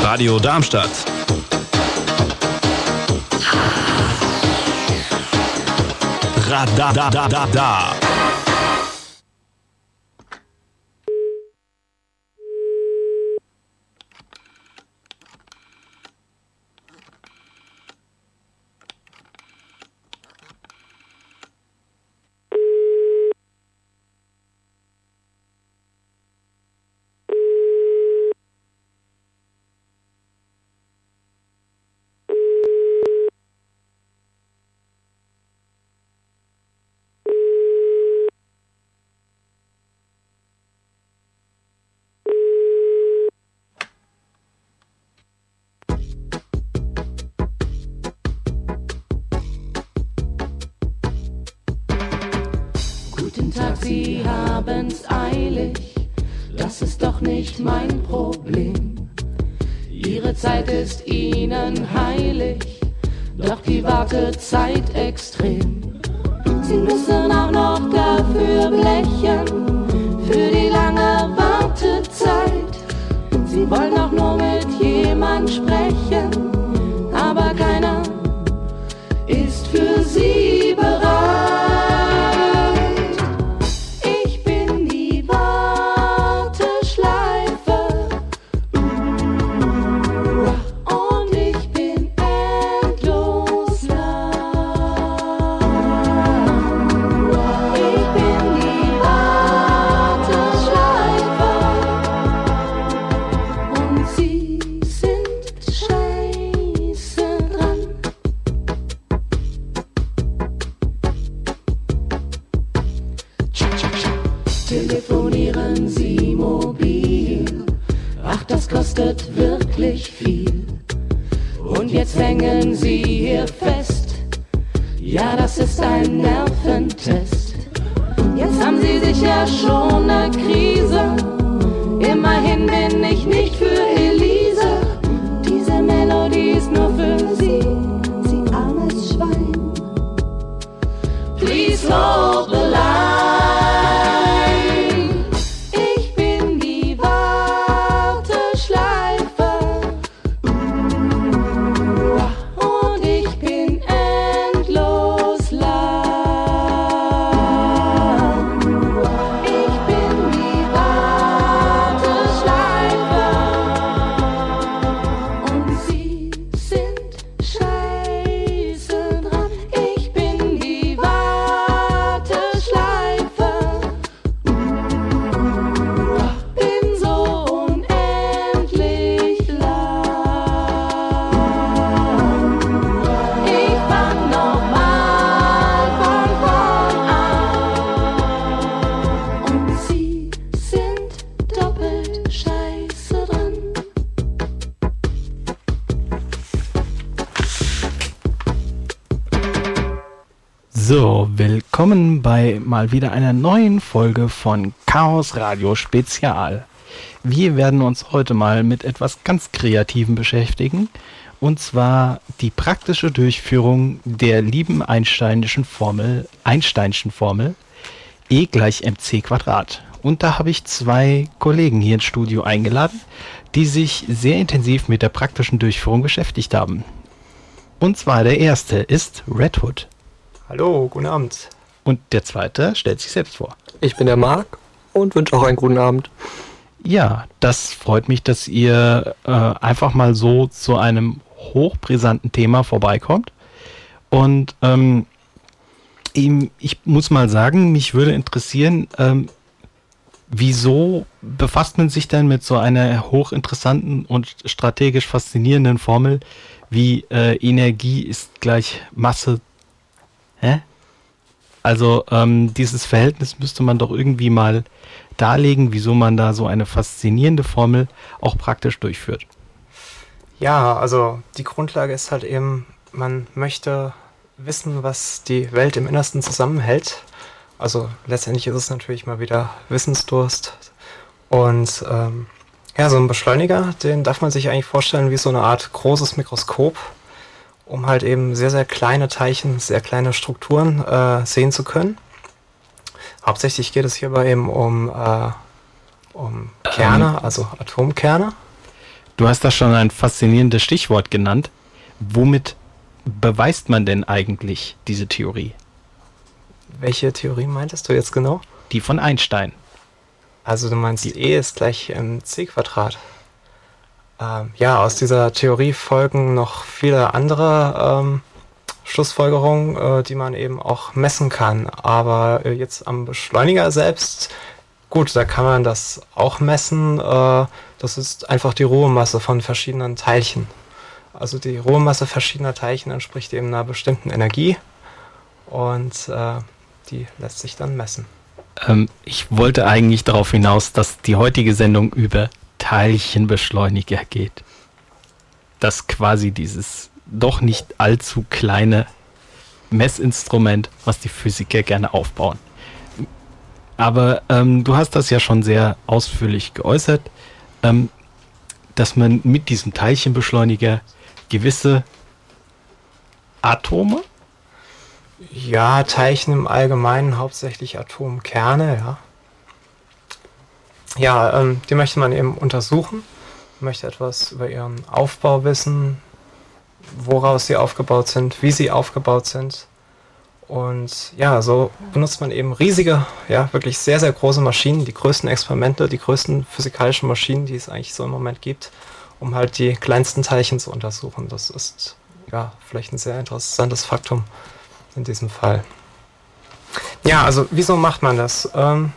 Radio Darmstadt. Radadadada. Guten Tag, Sie haben's eilig, das ist doch nicht mein Problem. Ihre Zeit ist Ihnen heilig, doch die Wartezeit extrem. Sie müssen auch noch dafür blechen, für die lange Wartezeit. Sie wollen auch nur mit jemand sprechen, aber keiner ist für Sie bereit. Telefonieren Sie mobil, ach das kostet wirklich viel. Und jetzt hängen Sie hier fest, ja das ist ein Nerventest. Jetzt haben Sie sicher schon eine Krise, immerhin bin ich nicht für Elise. Diese Melodie ist nur für Sie, Sie armes Schwein. Please hold the line. So, willkommen bei mal wieder einer neuen Folge von Chaos Radio Spezial. Wir werden uns heute mal mit etwas ganz Kreativem beschäftigen, und zwar die praktische Durchführung der lieben Einsteinschen Formel E gleich mc². Und da habe ich zwei Kollegen hier ins Studio eingeladen, die sich sehr intensiv mit der praktischen Durchführung beschäftigt haben. Und zwar der erste ist Red Hood. Hallo, guten Abend. Und der zweite stellt sich selbst vor. Ich bin der Marc und wünsche auch einen guten Abend. Ja, das freut mich, dass ihr einfach mal so zu einem hochbrisanten Thema vorbeikommt. Und ich muss mal sagen, mich würde interessieren, wieso befasst man sich denn mit so einer hochinteressanten und strategisch faszinierenden Formel wie Energie ist gleich Masse. Hä? Also dieses Verhältnis müsste man doch irgendwie mal darlegen, wieso man da so eine faszinierende Formel auch praktisch durchführt. Ja, also die Grundlage ist halt eben, man möchte wissen, was die Welt im Innersten zusammenhält. Also letztendlich ist es natürlich mal wieder Wissensdurst. Und ja, so ein Beschleuniger, den darf man sich eigentlich vorstellen wie so eine Art großes Mikroskop, um halt eben sehr, sehr kleine Teilchen, sehr kleine Strukturen sehen zu können. Hauptsächlich geht es hierbei eben um Kerne, also Atomkerne. Du hast da schon ein faszinierendes Stichwort genannt. Womit beweist man denn eigentlich diese Theorie? Welche Theorie meintest du jetzt genau? Die von Einstein. Also du meinst, E ist gleich c². Ja, aus dieser Theorie folgen noch viele andere Schlussfolgerungen, die man eben auch messen kann. Aber jetzt am Beschleuniger selbst, gut, da kann man das auch messen. Das ist einfach die Ruhemasse von verschiedenen Teilchen. Also die Ruhemasse verschiedener Teilchen entspricht eben einer bestimmten Energie und die lässt sich dann messen. Ich wollte eigentlich darauf hinaus, dass die heutige Sendung über Teilchenbeschleuniger geht. Dass quasi dieses doch nicht allzu kleine Messinstrument, was die Physiker gerne aufbauen. Aber du hast das ja schon sehr ausführlich geäußert, dass man mit diesem Teilchenbeschleuniger gewisse Atome? Ja, Teilchen im Allgemeinen, hauptsächlich Atomkerne, ja. Ja, die möchte man eben untersuchen. Man möchte etwas über ihren Aufbau wissen, woraus sie aufgebaut sind, wie sie aufgebaut sind. Und ja, so benutzt man eben riesige, ja, wirklich sehr, sehr große Maschinen, die größten Experimente, die größten physikalischen Maschinen, die es eigentlich so im Moment gibt, um halt die kleinsten Teilchen zu untersuchen. Das ist ja vielleicht ein sehr interessantes Faktum in diesem Fall. Ja, also wieso macht man das?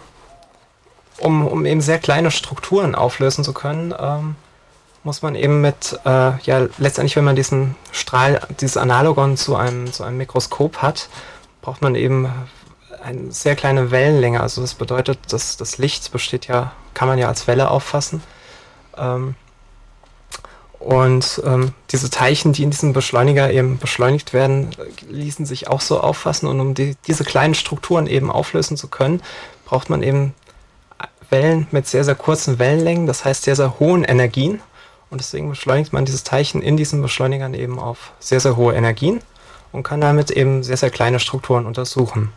Um eben sehr kleine Strukturen auflösen zu können, muss man eben mit, ja, letztendlich, wenn man diesen Strahl, dieses Analogon zu einem Mikroskop hat, braucht man eben eine sehr kleine Wellenlänge. Also das bedeutet, dass das Licht besteht ja, kann man ja als Welle auffassen. Diese Teilchen, die in diesem Beschleuniger eben beschleunigt werden, ließen sich auch so auffassen. Und um diese kleinen Strukturen eben auflösen zu können, braucht man eben Wellen mit sehr, sehr kurzen Wellenlängen, das heißt sehr, sehr hohen Energien. Und deswegen beschleunigt man dieses Teilchen in diesen Beschleunigern eben auf sehr, sehr hohe Energien und kann damit eben sehr, sehr kleine Strukturen untersuchen.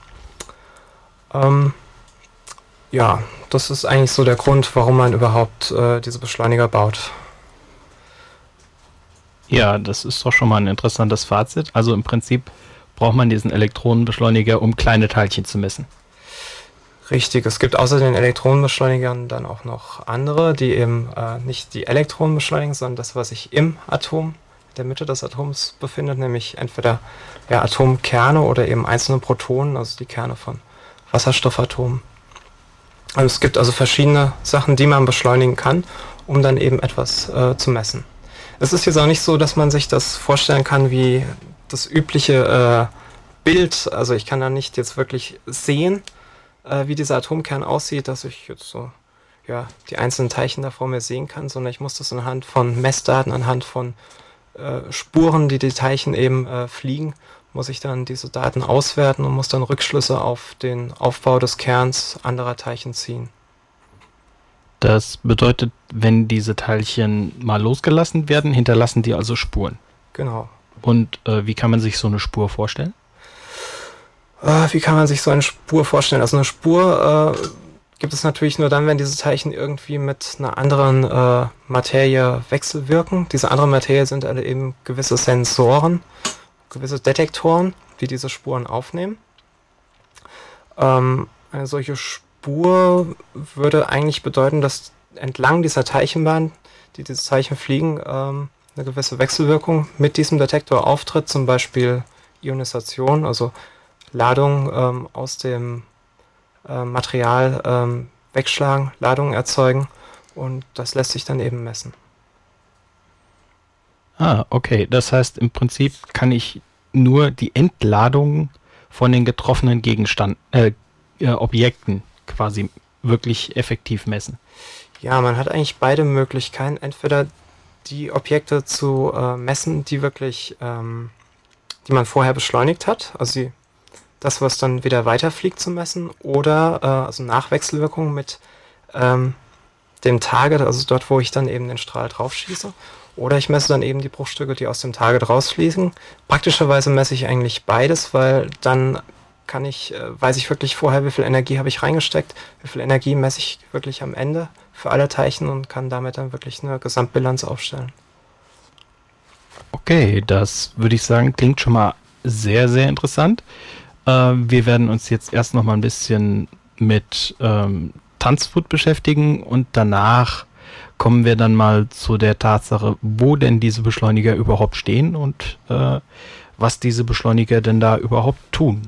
Ja, das ist eigentlich so der Grund, warum man überhaupt diese Beschleuniger baut. Ja, das ist doch schon mal ein interessantes Fazit. Also im Prinzip braucht man diesen Elektronenbeschleuniger, um kleine Teilchen zu messen. Richtig, es gibt außer den Elektronenbeschleunigern dann auch noch andere, die eben nicht die Elektronen beschleunigen, sondern das, was sich im Atom, in der Mitte des Atoms befindet, nämlich entweder ja, Atomkerne oder eben einzelne Protonen, also die Kerne von Wasserstoffatomen. Also es gibt also verschiedene Sachen, die man beschleunigen kann, um dann eben etwas zu messen. Es ist jetzt auch nicht so, dass man sich das vorstellen kann wie das übliche Bild, also ich kann da nicht jetzt wirklich sehen, wie dieser Atomkern aussieht, dass ich jetzt so ja, die einzelnen Teilchen da vor mir sehen kann, sondern ich muss das anhand von Messdaten, anhand von Spuren, die Teilchen eben fliegen, muss ich dann diese Daten auswerten und muss dann Rückschlüsse auf den Aufbau des Kerns anderer Teilchen ziehen. Das bedeutet, wenn diese Teilchen mal losgelassen werden, hinterlassen die also Spuren. Genau. Und wie kann man sich so eine Spur vorstellen? Wie kann man sich so eine Spur vorstellen? Also eine Spur gibt es natürlich nur dann, wenn diese Teilchen irgendwie mit einer anderen Materie wechselwirken. Diese andere Materie sind alle eben gewisse Sensoren, gewisse Detektoren, die diese Spuren aufnehmen. Eine solche Spur würde eigentlich bedeuten, dass entlang dieser Teilchenbahn, die diese Teilchen fliegen, eine gewisse Wechselwirkung mit diesem Detektor auftritt, zum Beispiel Ionisation, also Ladung aus dem Material wegschlagen, Ladungen erzeugen und das lässt sich dann eben messen. Ah, okay. Das heißt, im Prinzip kann ich nur die Entladung von den getroffenen Objekten quasi wirklich effektiv messen. Ja, man hat eigentlich beide Möglichkeiten. Entweder die Objekte zu messen, die wirklich, die man vorher beschleunigt hat, also das, was dann wieder weiterfliegt, zu messen, oder also Nachwechselwirkung mit dem Target, also dort, wo ich dann eben den Strahl drauf schieße. Oder ich messe dann eben die Bruchstücke, die aus dem Target rausfließen. Praktischerweise messe ich eigentlich beides, weil dann weiß ich wirklich vorher, wie viel Energie habe ich reingesteckt, wie viel Energie messe ich wirklich am Ende für alle Teilchen und kann damit dann wirklich eine Gesamtbilanz aufstellen. Okay, das würde ich sagen, klingt schon mal sehr, sehr interessant. Wir werden uns jetzt erst noch mal ein bisschen mit Tanzfood beschäftigen und danach kommen wir dann mal zu der Tatsache, wo denn diese Beschleuniger überhaupt stehen und was diese Beschleuniger denn da überhaupt tun.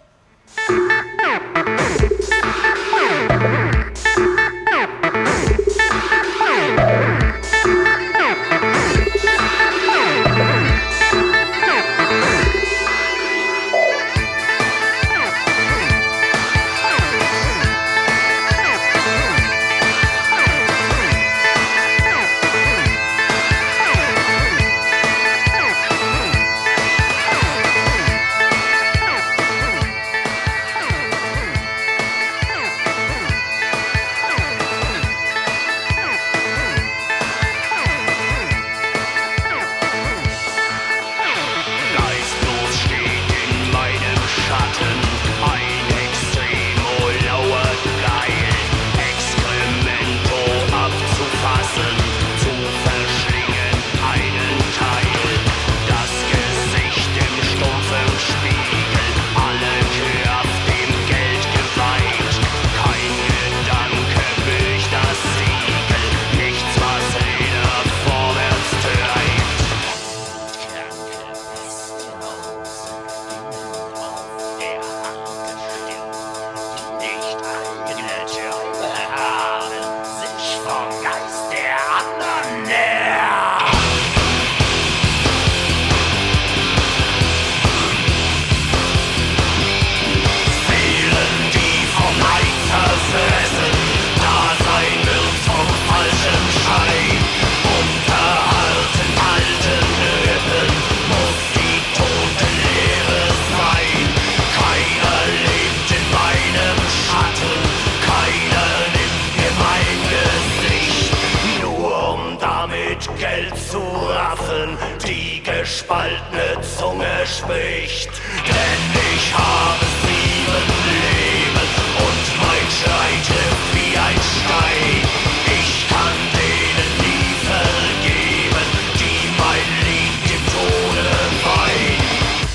Gespaltene Zunge spricht, denn ich habe 7 Leben und mein Schreitet wie ein Stein. Ich kann denen nie vergeben, die mein Lied im Tode weihen.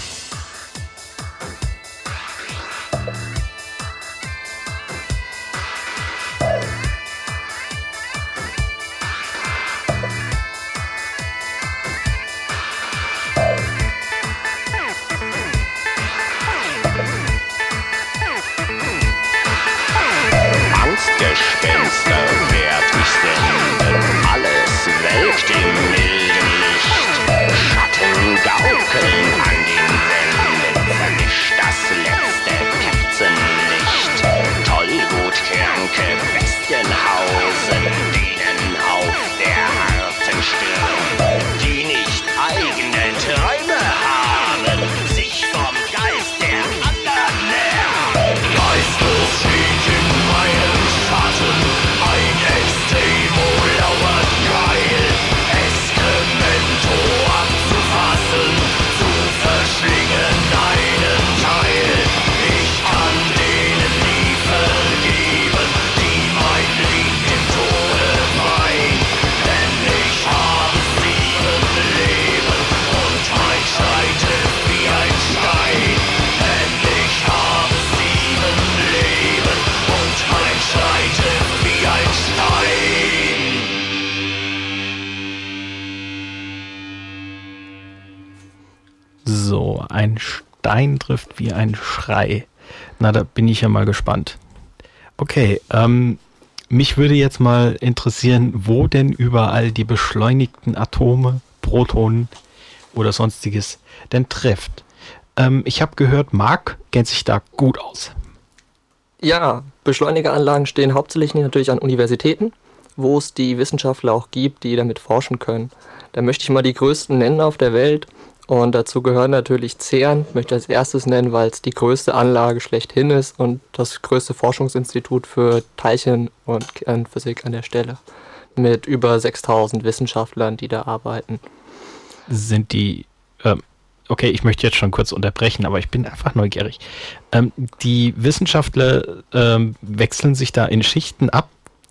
Gespenster werd ich senden, alles welkt im milden Licht. Schatten gaukeln an den Wänden, vermischt das letzte Kerzenlicht. Tollwutkranke Bestien hausen, denen auf der harten Stirn, die nicht eigene Träume haben, sich vom Geist der anderen nähren. Geistlos steht in meinem Schatten, ein Extremo lauert geil, Exkremento abzufassen, zu verschlingen einen Teil. Ich kann denen nie vergeben, die mein Lied im Tode weihen, denn ich habe 7 Leben und mein schreitet wie ein Stein. Denn ich habe 7 Leben und mein schreitet wie ein Stein. So, ein Stein trifft wie ein Schrei. Na, da bin ich ja mal gespannt. Okay, mich würde jetzt mal interessieren, wo denn überall die beschleunigten Atome, Protonen oder sonstiges denn trifft. Ich habe gehört, Marc kennt sich da gut aus. Ja, Beschleunigeranlagen stehen hauptsächlich natürlich an Universitäten, wo es die Wissenschaftler auch gibt, die damit forschen können. Da möchte ich mal die größten nennen auf der Welt und dazu gehören natürlich CERN, möchte ich als erstes nennen, weil es die größte Anlage schlechthin ist und das größte Forschungsinstitut für Teilchen- und Kernphysik an der Stelle mit über 6000 Wissenschaftlern, die da arbeiten. Sind die, okay, ich möchte jetzt schon kurz unterbrechen, aber ich bin einfach neugierig. Die Wissenschaftler wechseln sich da in Schichten ab,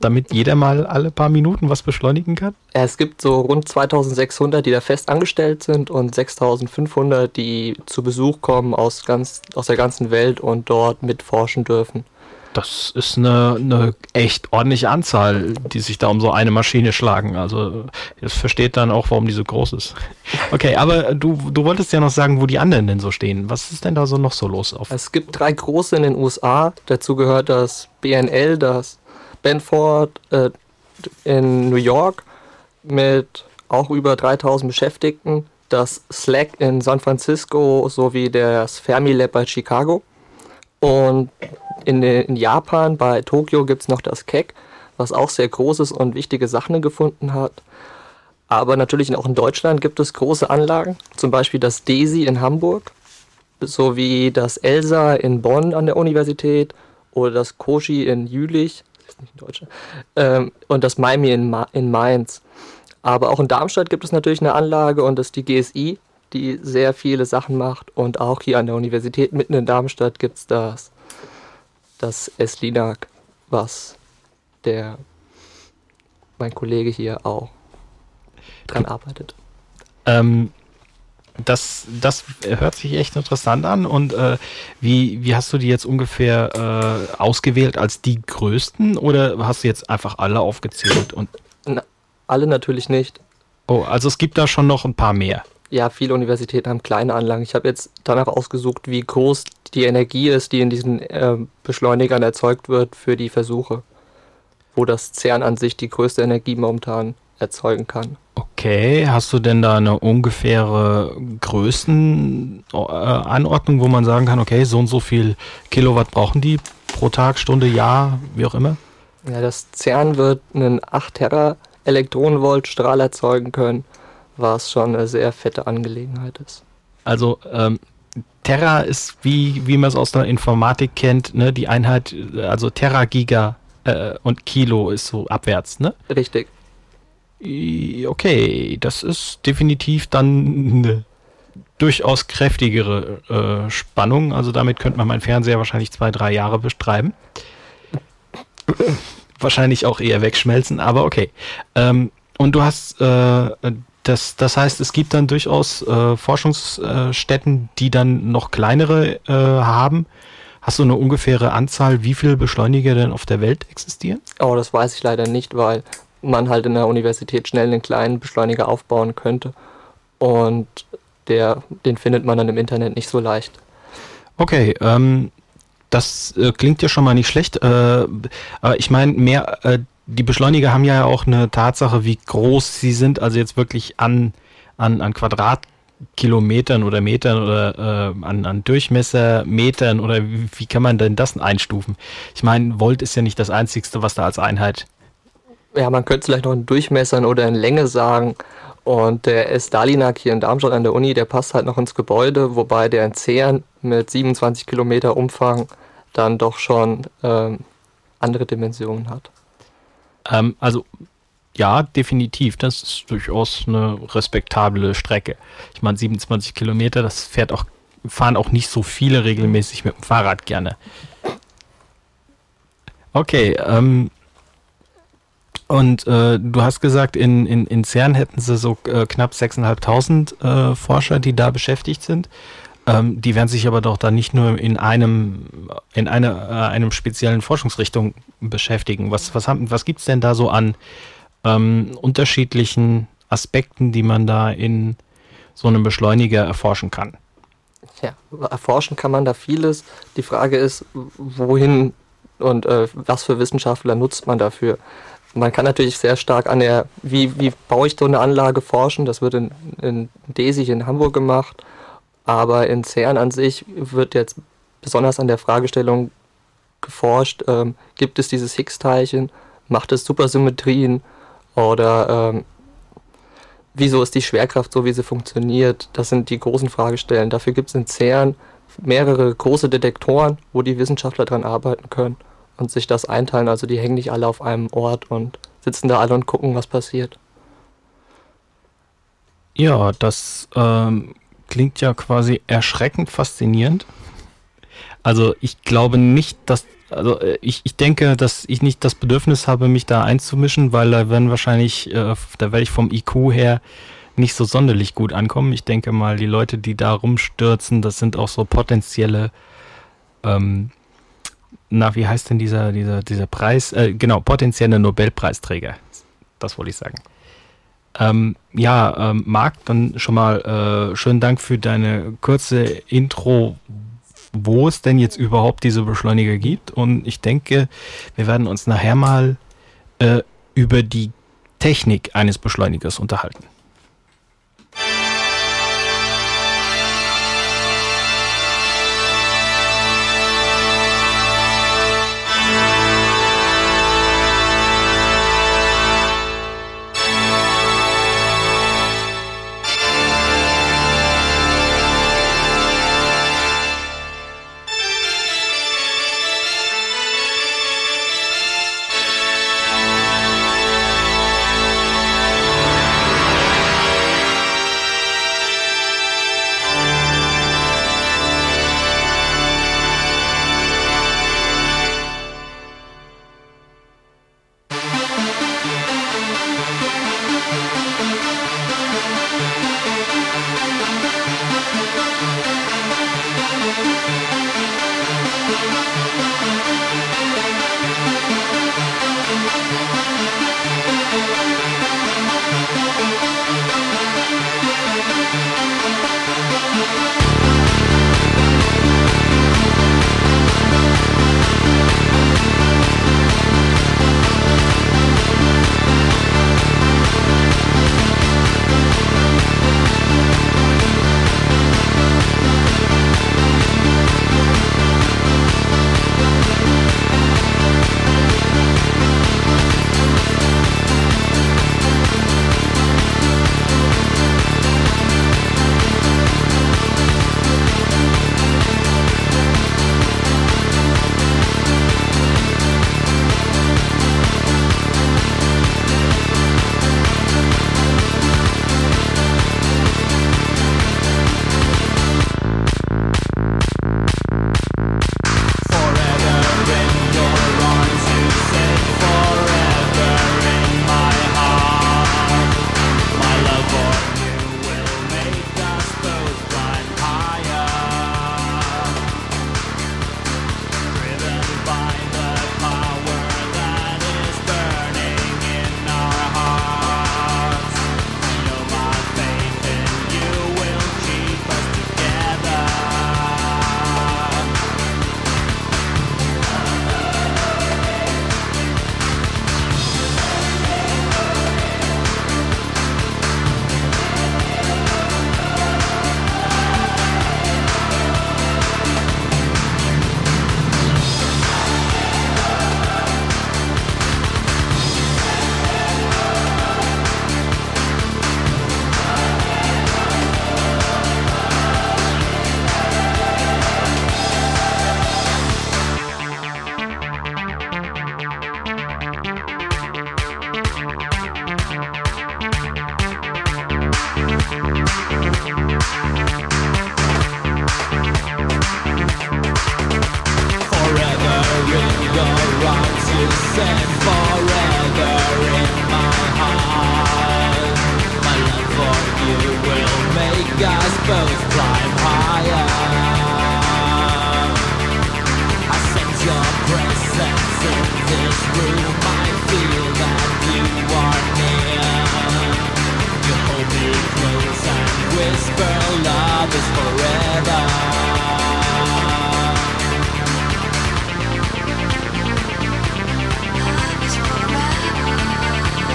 damit jeder mal alle paar Minuten was beschleunigen kann? Es gibt so rund 2600, die da fest angestellt sind und 6500, die zu Besuch kommen aus der ganzen Welt und dort mitforschen dürfen. Das ist eine echt ordentliche Anzahl, die sich da um so eine Maschine schlagen. Also das versteht dann auch, warum die so groß ist. Okay, aber du wolltest ja noch sagen, wo die anderen denn so stehen. Was ist denn da so noch so los? Es gibt 3 große in den USA. Dazu gehört das BNL, das Benford in New York mit auch über 3000 Beschäftigten. Das SLAC in San Francisco sowie das Fermilab bei Chicago. Und in Japan, bei Tokio, gibt es noch das KEC, was auch sehr groß ist und wichtige Sachen gefunden hat. Aber natürlich auch in Deutschland gibt es große Anlagen, zum Beispiel das DESI in Hamburg, sowie das ELSA in Bonn an der Universität oder das COSCI in Jülich, das ist nicht in Deutschland, und das MAIMI in Mainz. Aber auch in Darmstadt gibt es natürlich eine Anlage und das ist die GSI, die sehr viele Sachen macht. Und auch hier an der Universität mitten in Darmstadt gibt es das SLINAG, was mein Kollege hier auch dran arbeitet. Das hört sich echt interessant an. Und wie hast du die jetzt ungefähr ausgewählt als die größten oder hast du jetzt einfach alle aufgezählt? Alle natürlich nicht. Oh, also es gibt da schon noch ein paar mehr. Ja, viele Universitäten haben kleine Anlagen. Ich habe jetzt danach ausgesucht, wie groß die Energie ist, die in diesen Beschleunigern erzeugt wird für die Versuche, wo das CERN an sich die größte Energie momentan erzeugen kann. Okay, hast du denn da eine ungefähre Größenanordnung, wo man sagen kann, okay, so und so viel Kilowatt brauchen die pro Tag, Stunde, Jahr, wie auch immer? Ja, das CERN wird einen 8 Tera Elektronenvolt Strahl erzeugen können, was schon eine sehr fette Angelegenheit ist. Also Tera ist, wie man es aus der Informatik kennt, ne, die Einheit, also Tera, Giga und Kilo ist so abwärts, ne? Richtig. Okay, das ist definitiv dann eine durchaus kräftigere Spannung. Also damit könnte man meinen Fernseher wahrscheinlich 2-3 Jahre betreiben. Wahrscheinlich auch eher wegschmelzen, aber okay. Und du hast, das heißt, es gibt dann durchaus Forschungsstätten, die dann noch kleinere haben. Hast du eine ungefähre Anzahl, wie viele Beschleuniger denn auf der Welt existieren? Oh, das weiß ich leider nicht, weil man halt in der Universität schnell einen kleinen Beschleuniger aufbauen könnte. Und den findet man dann im Internet nicht so leicht. Okay, das klingt ja schon mal nicht schlecht. Aber ich meine, die Beschleuniger haben ja auch eine Tatsache, wie groß sie sind, also jetzt wirklich an Quadratkilometern oder Metern oder an Durchmessermetern oder wie kann man denn das einstufen? Ich meine, Volt ist ja nicht das Einzigste, was da als Einheit. Ja, man könnte vielleicht noch in Durchmessern oder in Länge sagen. Und der S-Dalinak hier in Darmstadt an der Uni, der passt halt noch ins Gebäude, wobei der in CERN mit 27 Kilometer Umfang dann doch schon andere Dimensionen hat. Also ja, definitiv, das ist durchaus eine respektable Strecke. Ich meine, 27 Kilometer, das fahren auch nicht so viele regelmäßig mit dem Fahrrad gerne. Okay, und du hast gesagt, in CERN hätten sie so knapp 6.500 Forscher, die da beschäftigt sind. Die werden sich aber doch dann nicht nur in einem speziellen Forschungsrichtung beschäftigen. Was gibt es denn da so an unterschiedlichen Aspekten, die man da in so einem Beschleuniger erforschen kann? Ja, erforschen kann man da vieles. Die Frage ist, wohin und was für Wissenschaftler nutzt man dafür? Man kann natürlich sehr stark an wie baue ich so eine Anlage forschen. Das wird in DESI in Hamburg gemacht. Aber in CERN an sich wird jetzt besonders an der Fragestellung geforscht, gibt es dieses Higgs-Teilchen, macht es Supersymmetrien oder wieso ist die Schwerkraft so, wie sie funktioniert? Das sind die großen Fragestellen. Dafür gibt es in CERN mehrere große Detektoren, wo die Wissenschaftler dran arbeiten können und sich das einteilen. Also die hängen nicht alle auf einem Ort und sitzen da alle und gucken, was passiert. Ja, das klingt ja quasi erschreckend faszinierend. Also ich glaube nicht, dass ich denke, dass ich nicht das Bedürfnis habe, mich da einzumischen, weil da werden wahrscheinlich, da werde ich vom IQ her nicht so sonderlich gut ankommen. Ich denke mal, die Leute, die da rumstürzen, das sind auch so potenzielle, wie heißt denn dieser Preis? Genau, potenzielle Nobelpreisträger. Das wollte ich sagen. Marc, dann schon mal schönen Dank für deine kurze Intro, wo es denn jetzt überhaupt diese Beschleuniger gibt. Und ich denke, wir werden uns nachher mal über die Technik eines Beschleunigers unterhalten.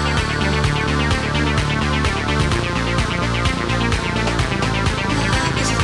Love is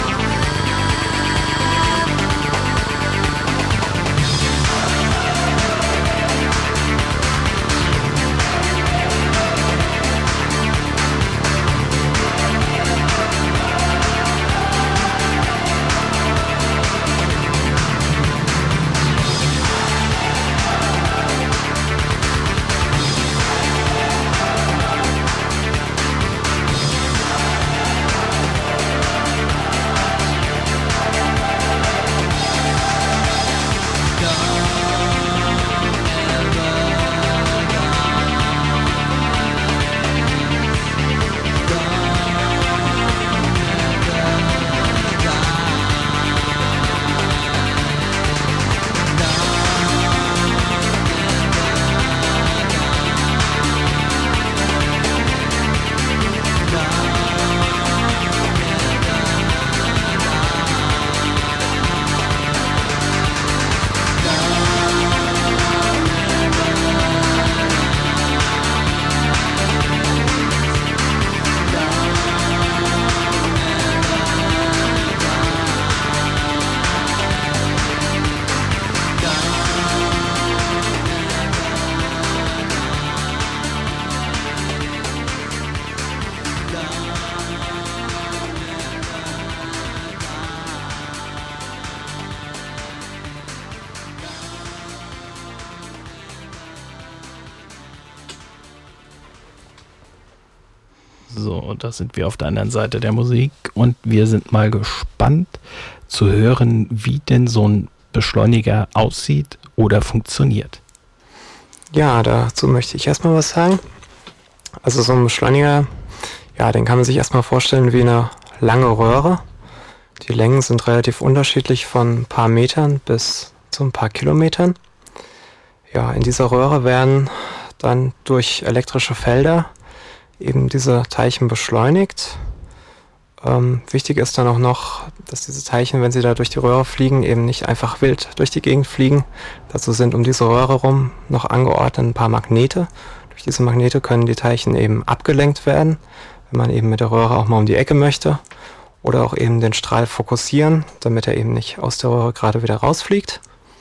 So, da sind wir auf der anderen Seite der Musik und wir sind mal gespannt zu hören, wie denn so ein Beschleuniger aussieht oder funktioniert. Ja, dazu möchte ich erstmal was sagen. Also so ein Beschleuniger, ja, den kann man sich erstmal vorstellen wie eine lange Röhre. Die Längen sind relativ unterschiedlich von ein paar Metern bis zu ein paar Kilometern. Ja, in dieser Röhre werden dann durch elektrische Felder eben diese Teilchen beschleunigt. Wichtig ist dann auch noch, dass diese Teilchen, wenn sie da durch die Röhre fliegen, eben nicht einfach wild durch die Gegend fliegen. Dazu sind um diese Röhre rum noch angeordnet ein paar Magnete. Durch diese Magnete können die Teilchen eben abgelenkt werden, wenn man eben mit der Röhre auch mal um die Ecke möchte. Oder auch eben den Strahl fokussieren, damit er eben nicht aus der Röhre gerade wieder rausfliegt.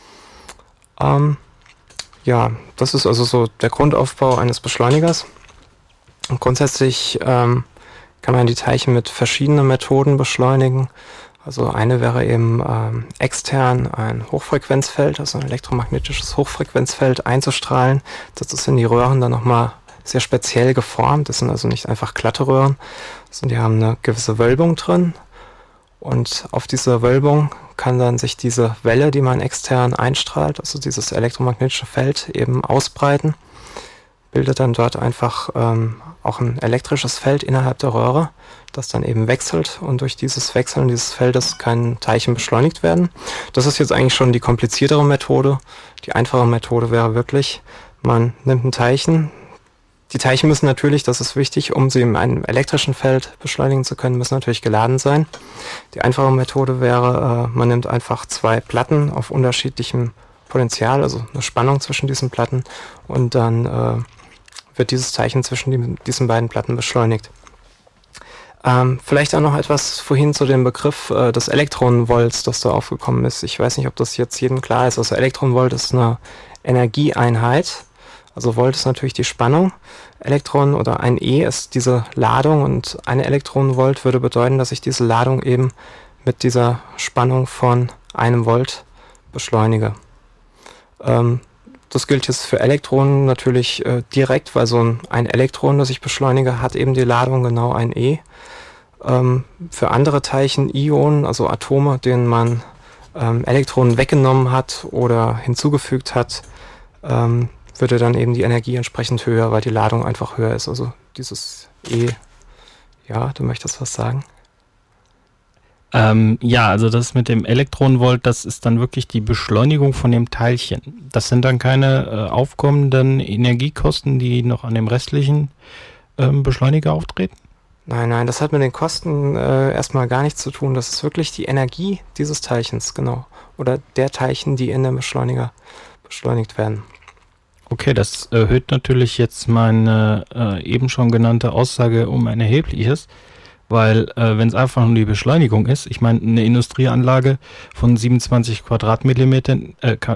Ja, das ist also so der Grundaufbau eines Beschleunigers. Und grundsätzlich kann man die Teilchen mit verschiedenen Methoden beschleunigen. Also eine wäre eben extern ein Hochfrequenzfeld, also ein elektromagnetisches Hochfrequenzfeld einzustrahlen. Dazu sind die Röhren dann nochmal sehr speziell geformt. Das sind also nicht einfach glatte Röhren, sondern die haben eine gewisse Wölbung drin. Und auf dieser Wölbung kann dann sich diese Welle, die man extern einstrahlt, also dieses elektromagnetische Feld, eben ausbreiten. Bildet dann dort einfach auch ein elektrisches Feld innerhalb der Röhre, das dann eben wechselt und durch dieses Wechseln dieses Feldes kann Teilchen beschleunigt werden. Das ist jetzt eigentlich schon die kompliziertere Methode. Die einfache Methode wäre wirklich, man nimmt ein Teilchen. Die Teilchen müssen natürlich, das ist wichtig, um sie in einem elektrischen Feld beschleunigen zu können, müssen natürlich geladen sein. Die einfache Methode wäre, man nimmt einfach zwei Platten auf unterschiedlichem Potential, also eine Spannung zwischen diesen Platten und dann wird dieses Teilchen zwischen diesen beiden Platten beschleunigt. Vielleicht auch noch etwas vorhin zu dem Begriff des Elektronenvolts, das da aufgekommen ist. Ich weiß nicht, ob das jetzt jedem klar ist. Also Elektronenvolt ist eine Energieeinheit. Also Volt ist natürlich die Spannung. Elektron oder ein E ist diese Ladung und eine Elektronenvolt würde bedeuten, dass ich diese Ladung eben mit dieser Spannung von einem Volt beschleunige. Das gilt jetzt für Elektronen natürlich direkt, weil so ein Elektron, das ich beschleunige, hat eben die Ladung genau ein E. Für andere Teilchen, Ionen, also Atome, denen man Elektronen weggenommen hat oder hinzugefügt hat, würde dann eben die Energie entsprechend höher, weil die Ladung einfach höher ist. Also dieses E. Ja, du möchtest was sagen? Ja, also das mit dem Elektronenvolt, das ist dann wirklich die Beschleunigung von dem Teilchen. Das sind dann keine aufkommenden Energiekosten, die noch an dem restlichen Beschleuniger auftreten? Nein, das hat mit den Kosten erstmal gar nichts zu tun. Das ist wirklich die Energie dieses Teilchens, genau. Oder der Teilchen, die in dem Beschleuniger beschleunigt werden. Okay, das erhöht natürlich jetzt meine eben schon genannte Aussage um ein erhebliches. Weil wenn es einfach nur die Beschleunigung ist, ich meine, eine Industrieanlage von 27 Quadratkilometern,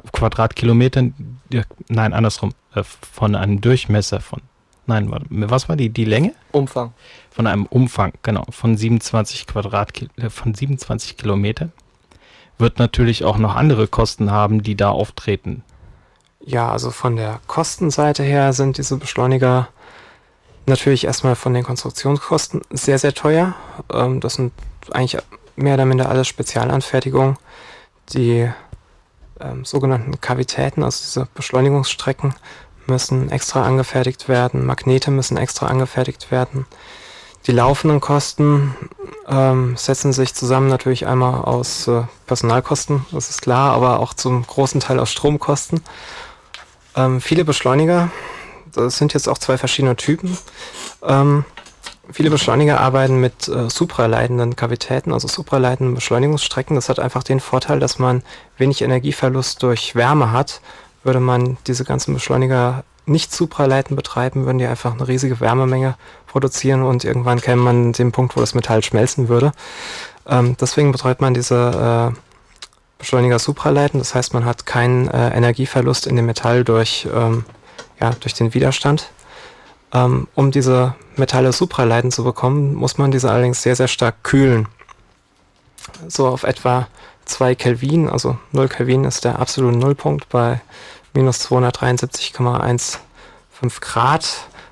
nein, andersrum, von einem Durchmesser von, nein, was war die Länge? Umfang. Von einem Umfang, genau, von 27 Kilometern, wird natürlich auch noch andere Kosten haben, die da auftreten. Ja, also von der Kostenseite her sind diese Beschleuniger natürlich erstmal von den Konstruktionskosten sehr, sehr teuer. Das sind eigentlich mehr oder minder alles Spezialanfertigungen. Die sogenannten Kavitäten, also diese Beschleunigungsstrecken, müssen extra angefertigt werden. Magnete müssen extra angefertigt werden. Die laufenden Kosten setzen sich zusammen natürlich einmal aus Personalkosten, das ist klar, aber auch zum großen Teil aus Stromkosten. Viele Beschleuniger, das sind jetzt auch zwei verschiedene Typen. Viele Beschleuniger arbeiten mit supraleitenden Kavitäten, also supraleitenden Beschleunigungsstrecken. Das hat einfach den Vorteil, dass man wenig Energieverlust durch Wärme hat. Würde man diese ganzen Beschleuniger nicht supraleitend betreiben, würden die einfach eine riesige Wärmemenge produzieren und irgendwann käme man an den Punkt, wo das Metall schmelzen würde. Deswegen betreibt man diese Beschleuniger supraleitend. Das heißt, man hat keinen Energieverlust in dem Metall durch den Widerstand. Um diese Metalle supraleitend zu bekommen, muss man diese allerdings sehr, sehr stark kühlen. So auf etwa 2 Kelvin, also 0 Kelvin ist der absolute Nullpunkt bei minus 273,15 Grad.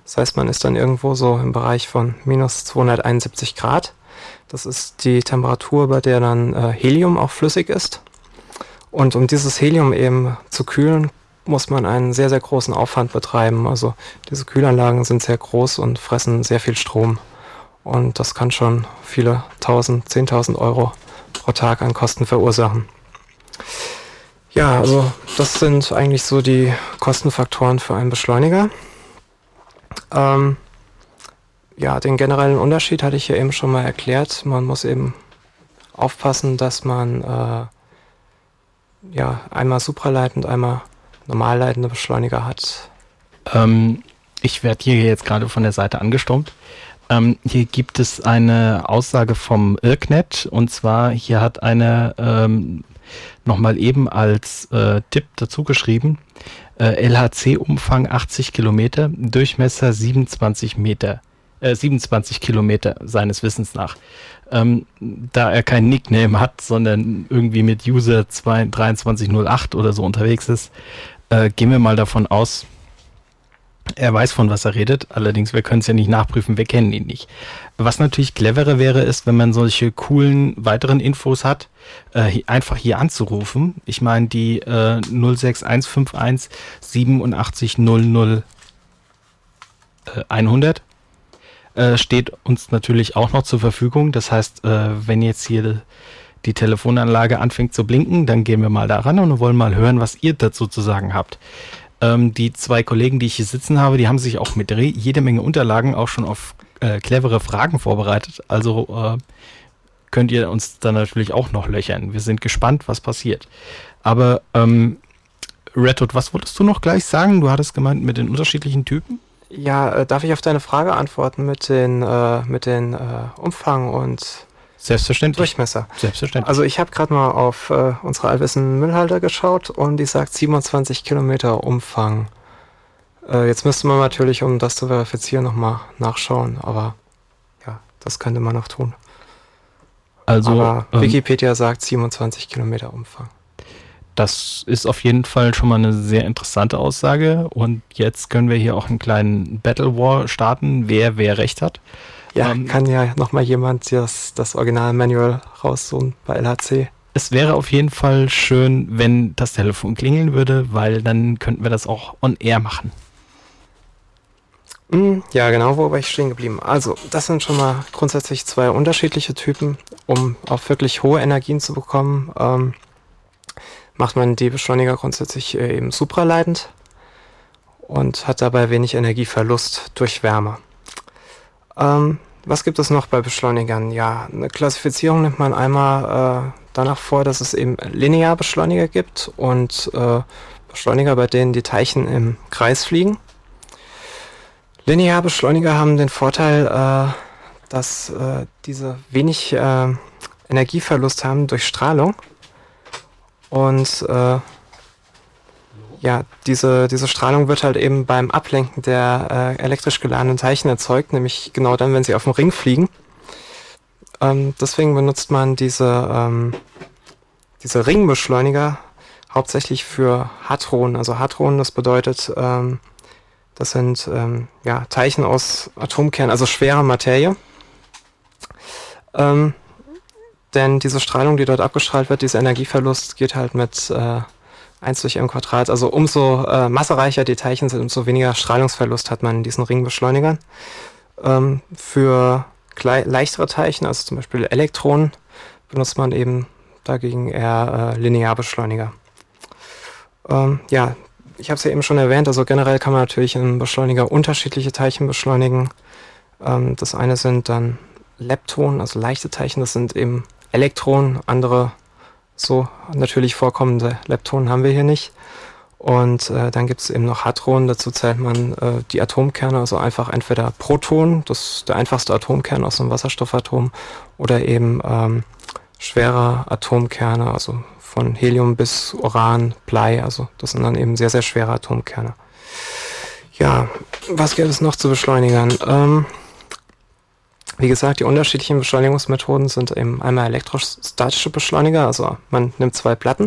Das heißt, man ist dann irgendwo so im Bereich von minus 271 Grad. Das ist die Temperatur, bei der dann Helium auch flüssig ist. Und um dieses Helium eben zu kühlen, muss man einen sehr, sehr großen Aufwand betreiben. Also diese Kühlanlagen sind sehr groß und fressen sehr viel Strom. Und das kann schon viele 10.000 Euro pro Tag an Kosten verursachen. Ja, also das sind eigentlich so die Kostenfaktoren für einen Beschleuniger. Ja, den generellen Unterschied hatte ich ja eben schon mal erklärt. Man muss eben aufpassen, dass man ja, einmal supraleitend, einmal normalleitende Beschleuniger hat. Ich werde hier jetzt gerade von der Seite angestummt. Hier gibt es eine Aussage vom IRCnet, und zwar hier hat eine nochmal eben als Tipp dazu geschrieben, LHC-Umfang 80 Kilometer, Durchmesser 27 Kilometer seines Wissens nach. Da er kein Nickname hat, sondern irgendwie mit User 2308 oder so unterwegs ist, gehen wir mal davon aus, er weiß, von was er redet. Allerdings, wir können es ja nicht nachprüfen, wir kennen ihn nicht. Was natürlich cleverer wäre, ist, wenn man solche coolen weiteren Infos hat, einfach hier anzurufen. Ich meine, die 06151 87 00 100 steht uns natürlich auch noch zur Verfügung. Das heißt, wenn jetzt hier die Telefonanlage anfängt zu blinken, dann gehen wir mal da ran und wollen mal hören, was ihr dazu zu sagen habt. Die zwei Kollegen, die ich hier sitzen habe, die haben sich auch mit jede Menge Unterlagen auch schon auf clevere Fragen vorbereitet. Also könnt ihr uns dann natürlich auch noch löchern. Wir sind gespannt, was passiert. Aber Redwood, was wolltest du noch gleich sagen? Du hattest gemeint mit den unterschiedlichen Typen? Ja, darf ich auf deine Frage antworten mit den Umfang und Selbstverständlich. Durchmesser? Selbstverständlich. Also ich habe gerade mal auf unsere Allwissen Müllhalter geschaut und die sagt 27 Kilometer Umfang. Jetzt müsste man natürlich, um das zu verifizieren, nochmal nachschauen, aber ja, das könnte man noch tun. Also, aber Wikipedia sagt 27 Kilometer Umfang. Das ist auf jeden Fall schon mal eine sehr interessante Aussage, und jetzt können wir hier auch einen kleinen Battle War starten, wer recht hat. Ja, kann ja nochmal jemand das Original-Manual raussuchen bei LHC. Es wäre auf jeden Fall schön, wenn das Telefon klingeln würde, weil dann könnten wir das auch on air machen. Ja, genau, wo war ich stehen geblieben? Also, das sind schon mal grundsätzlich zwei unterschiedliche Typen. Um auf wirklich hohe Energien zu bekommen, macht man die Beschleuniger grundsätzlich eben supraleitend und hat dabei wenig Energieverlust durch Wärme. Was gibt es noch bei Beschleunigern? Ja, eine Klassifizierung nimmt man einmal danach vor, dass es eben Linearbeschleuniger gibt und Beschleuniger, bei denen die Teilchen im Kreis fliegen. Linearbeschleuniger haben den Vorteil, dass diese wenig Energieverlust haben durch Strahlung. Und ja, diese Strahlung wird halt eben beim Ablenken der elektrisch geladenen Teilchen erzeugt, nämlich genau dann, wenn sie auf dem Ring fliegen. Deswegen benutzt man diese Ringbeschleuniger hauptsächlich für Hadronen. Also Hadronen, das bedeutet, das sind ja, Teilchen aus Atomkernen, also schwere Materie. Denn diese Strahlung, die dort abgestrahlt wird, dieser Energieverlust geht halt mit 1 durch m². Also umso massereicher die Teilchen sind, umso weniger Strahlungsverlust hat man in diesen Ringbeschleunigern. Für leichtere Teilchen, also zum Beispiel Elektronen, benutzt man eben dagegen eher Linearbeschleuniger. Ja, ich habe es ja eben schon erwähnt, also generell kann man natürlich im Beschleuniger unterschiedliche Teilchen beschleunigen. Das eine sind dann Leptonen, also leichte Teilchen, das sind eben Elektronen, andere so natürlich vorkommende Leptonen haben wir hier nicht. Und dann gibt es eben noch Hadronen, dazu zählt man die Atomkerne, also einfach entweder Protonen, das ist der einfachste Atomkern aus einem Wasserstoffatom, oder eben schwere Atomkerne, also von Helium bis Uran, Blei, also das sind dann eben sehr, sehr schwere Atomkerne. Ja, was gibt es noch zu Beschleunigern? Wie gesagt, die unterschiedlichen Beschleunigungsmethoden sind eben einmal elektrostatische Beschleuniger, also man nimmt zwei Platten,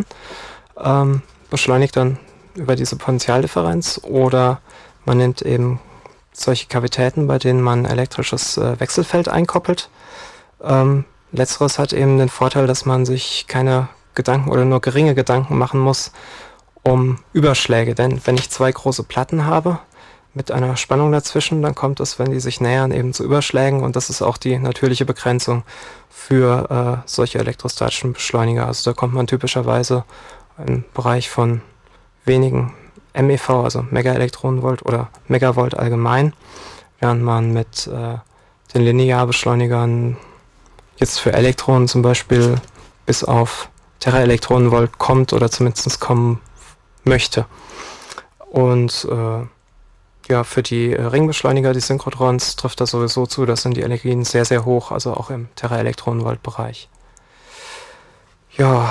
beschleunigt dann über diese Potentialdifferenz, oder man nimmt eben solche Kavitäten, bei denen man elektrisches Wechselfeld einkoppelt. Letzteres hat eben den Vorteil, dass man sich keine Gedanken oder nur geringe Gedanken machen muss um Überschläge. Denn wenn ich zwei große Platten habe mit einer Spannung dazwischen, dann kommt es, wenn die sich nähern, eben zu Überschlägen. Und das ist auch die natürliche Begrenzung für solche elektrostatischen Beschleuniger. Also da kommt man typischerweise im Bereich von wenigen MeV, also Megaelektronenvolt oder Megavolt allgemein, während man mit den Linearbeschleunigern jetzt für Elektronen zum Beispiel bis auf Teraelektronenvolt kommt oder zumindest kommen möchte. Und ja, für die Ringbeschleuniger, die Synchrotrons, trifft das sowieso zu. Das sind die Energien sehr, sehr hoch, also auch im Teraelektronenvolt-Bereich. Ja,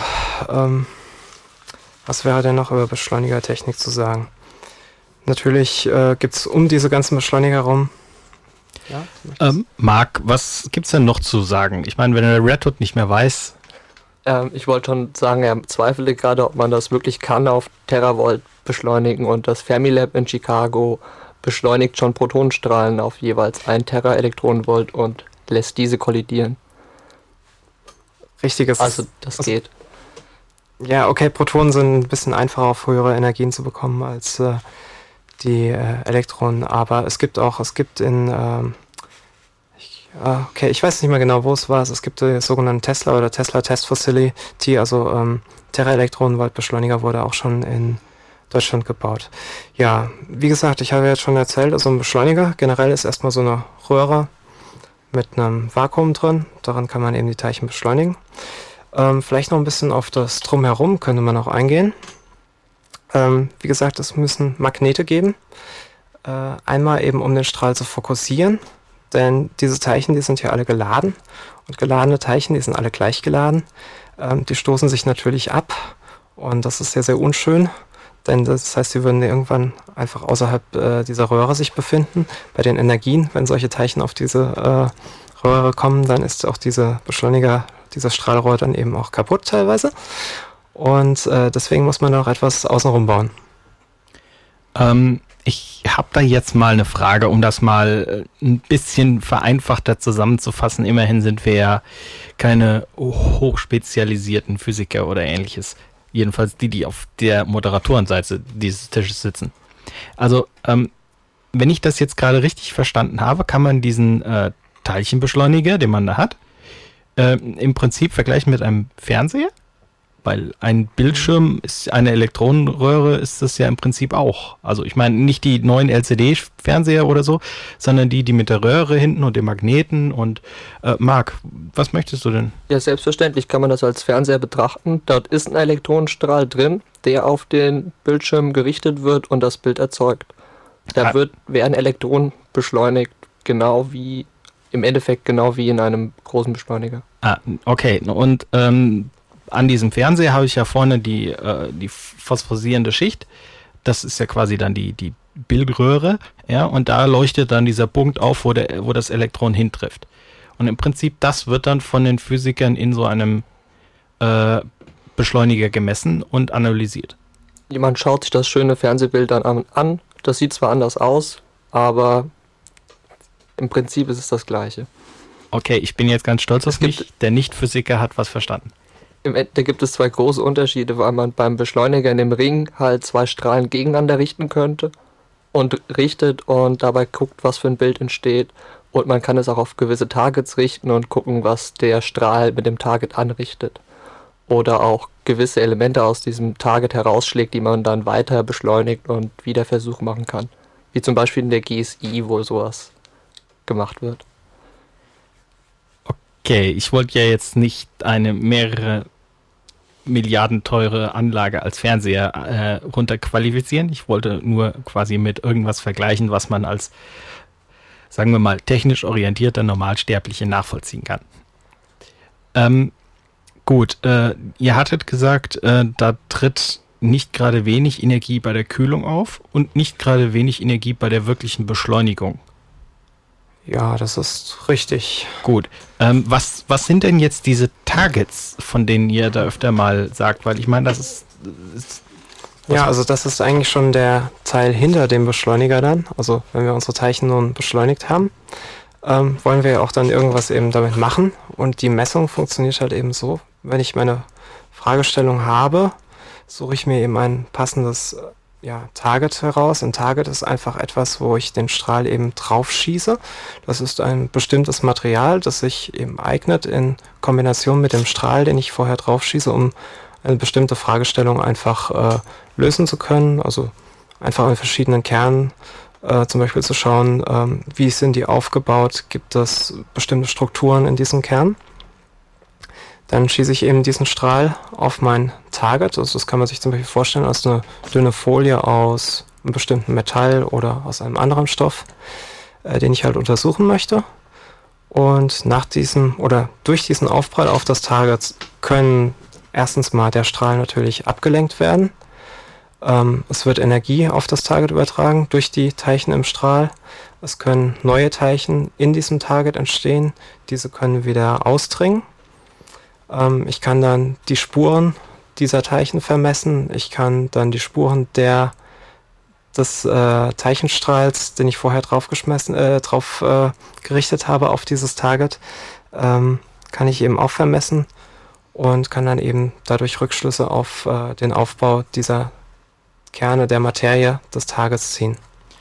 was wäre denn noch über Beschleunigertechnik zu sagen? Natürlich gibt es um diese ganzen Beschleuniger herum. Ja, Marc, was gibt's denn noch zu sagen? Ich meine, wenn der Red Hood nicht mehr weiß. Ich wollte schon sagen, er zweifelte gerade, ob man das wirklich kann auf Teravolt beschleunigen, und das Fermilab in Chicago beschleunigt schon Protonenstrahlen auf jeweils 1 Teraelektronenvolt und lässt diese kollidieren. Richtiges. Also das geht. Ja, okay, Protonen sind ein bisschen einfacher auf höhere Energien zu bekommen als die Elektronen, aber es gibt in okay, ich weiß nicht mehr genau, wo es war. Es gibt die sogenannten Tesla oder Tesla Test Facility, also Teraelektronenvoltbeschleuniger wurde auch schon in Deutschland gebaut. Ja, wie gesagt, ich habe jetzt schon erzählt, also ein Beschleuniger generell ist erstmal so eine Röhre mit einem Vakuum drin. Daran kann man eben die Teilchen beschleunigen. Vielleicht noch ein bisschen auf das Drumherum könnte man auch eingehen. Wie gesagt, es müssen Magnete geben. Einmal eben, um den Strahl zu fokussieren. Denn diese Teilchen, die sind ja alle geladen. Und geladene Teilchen, die sind alle gleich geladen. Die stoßen sich natürlich ab. Und das ist sehr, sehr unschön. Denn das heißt, sie würden irgendwann einfach außerhalb dieser Röhre sich befinden. Bei den Energien, wenn solche Teilchen auf diese Röhre kommen, dann ist auch dieser Beschleuniger, dieser Strahlrohr dann eben auch kaputt teilweise. Und deswegen muss man noch etwas außenrum bauen. Ich habe da jetzt mal eine Frage, um das mal ein bisschen vereinfachter zusammenzufassen. Immerhin sind wir ja keine hochspezialisierten Physiker oder ähnliches. Jedenfalls die auf der Moderatorenseite dieses Tisches sitzen. Also, wenn ich das jetzt gerade richtig verstanden habe, kann man diesen Teilchenbeschleuniger, den man da hat, im Prinzip vergleichen mit einem Fernseher? Weil ein Bildschirm ist eine Elektronenröhre, ist das ja im Prinzip auch. Also ich meine nicht die neuen LCD-Fernseher oder so, sondern die mit der Röhre hinten und dem Magneten. Und Marc, was möchtest du denn? Ja, selbstverständlich kann man das als Fernseher betrachten. Dort ist ein Elektronenstrahl drin, der auf den Bildschirm gerichtet wird und das Bild erzeugt. Da werden Elektronen beschleunigt, im Endeffekt genau wie in einem großen Beschleuniger. Okay. Und an diesem Fernseher habe ich ja vorne die phosphorierende Schicht. Das ist ja quasi dann die Bildröhre. Ja, und da leuchtet dann dieser Punkt auf, wo das Elektron hintrifft. Und im Prinzip, das wird dann von den Physikern in so einem Beschleuniger gemessen und analysiert. Jemand schaut sich das schöne Fernsehbild dann an. Das sieht zwar anders aus, aber im Prinzip ist es das Gleiche. Okay, ich bin jetzt ganz stolz auf mich. Der Nicht-Physiker hat was verstanden. Da gibt es zwei große Unterschiede, weil man beim Beschleuniger in dem Ring halt zwei Strahlen gegeneinander richten könnte und richtet und dabei guckt, was für ein Bild entsteht. Und man kann es auch auf gewisse Targets richten und gucken, was der Strahl mit dem Target anrichtet. Oder auch gewisse Elemente aus diesem Target herausschlägt, die man dann weiter beschleunigt und wieder Versuche machen kann. Wie zum Beispiel in der GSI, wo sowas gemacht wird. Okay, ich wollte ja jetzt nicht eine mehrere Milliarden teure Anlage als Fernseher runterqualifizieren. Ich wollte nur quasi mit irgendwas vergleichen, was man als, sagen wir mal, technisch orientierter Normalsterbliche nachvollziehen kann. Gut, ihr hattet gesagt, da tritt nicht gerade wenig Energie bei der Kühlung auf und nicht gerade wenig Energie bei der wirklichen Beschleunigung. Ja, das ist richtig. Gut. Was sind denn jetzt diese Targets, von denen ihr da öfter mal sagt? Weil ich meine, das ist Ja, also das ist eigentlich schon der Teil hinter dem Beschleuniger dann. Also wenn wir unsere Teilchen nun beschleunigt haben, wollen wir ja auch dann irgendwas eben damit machen. Und die Messung funktioniert halt eben so, wenn ich meine Fragestellung habe, suche ich mir eben ein passendes Target heraus. Ein Target ist einfach etwas, wo ich den Strahl eben drauf schieße. Das ist ein bestimmtes Material, das sich eben eignet in Kombination mit dem Strahl, den ich vorher drauf schieße, um eine bestimmte Fragestellung einfach lösen zu können. Also einfach in verschiedenen Kernen zum Beispiel zu schauen, wie sind die aufgebaut, gibt es bestimmte Strukturen in diesem Kern. Dann schieße ich eben diesen Strahl auf mein Target. Also das kann man sich zum Beispiel vorstellen als eine dünne Folie aus einem bestimmten Metall oder aus einem anderen Stoff, den ich halt untersuchen möchte. Und durch diesen Aufprall auf das Target können erstens mal der Strahl natürlich abgelenkt werden. Es wird Energie auf das Target übertragen durch die Teilchen im Strahl. Es können neue Teilchen in diesem Target entstehen. Diese können wieder ausdringen. Ich kann dann die Spuren dieser Teilchen vermessen. Ich kann dann die Spuren des Teilchenstrahls, den ich vorher drauf gerichtet habe auf dieses Target, kann ich eben auch vermessen und kann dann eben dadurch Rückschlüsse auf den Aufbau dieser Kerne der Materie des Targets ziehen.